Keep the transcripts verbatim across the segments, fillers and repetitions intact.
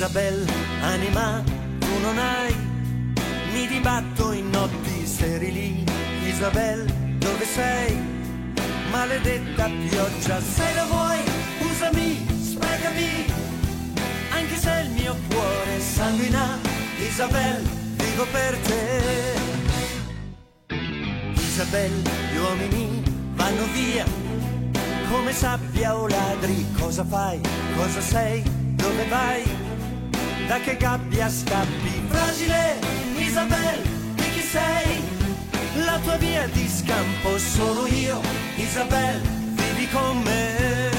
Isabel, anima, tu non hai, mi dibatto in notti sterili. Isabel, dove sei? Maledetta pioggia, se la vuoi, usami, sprecami, anche se il mio cuore sanguina. Isabel, vivo per te. Isabel, gli uomini vanno via come sabbia o ladri. Cosa fai? Cosa sei? Dove vai? Da che gabbia scappi? Fragile Isabel, di chi sei? La tua via di scampo sono io. Isabel, vivi con me.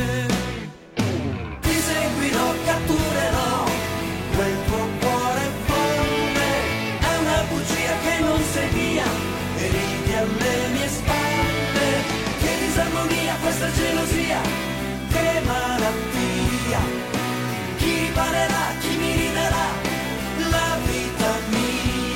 Ti seguirò, catturerò quel tuo cuore folle. È una bugia che non sei via e ridi alle mie spalle. Che disarmonia, questa gelosia, che malattia. Chi parerà, chi mi ridarà la vita mia?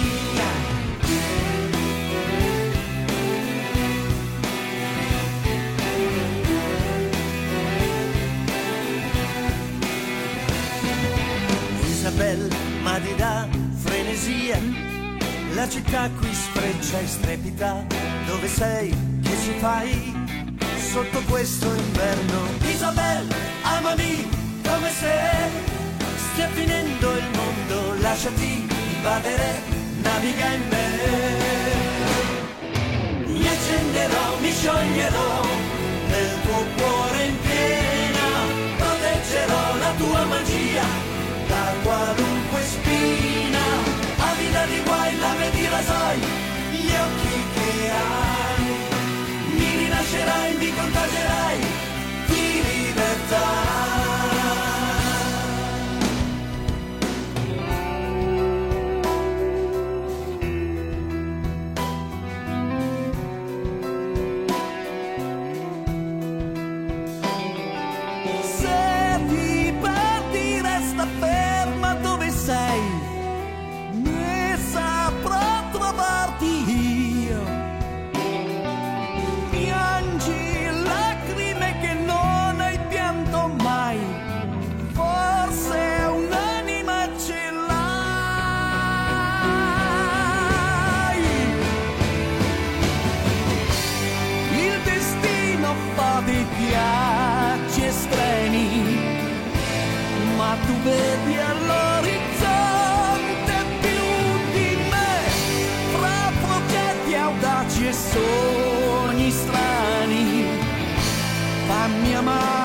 Isabel, ma di da frenesia, la città qui sfreccia e strepita. Dove sei? Che ci fai sotto questo inverno? Isabel, amami come se stia finendo il mondo. Lasciati invadere, naviga in me. Mi accenderò, mi scioglierò nel tuo cuore in piena. Proteggerò la tua magia da qualunque spina. Avida di guai, la vedi rasoi, gli occhi che hai. Mi rinascerai, mi contagerai di libertà. Tu vedi all'orizzonte più di me, fra progetti audaci e sogni strani. Fammi amare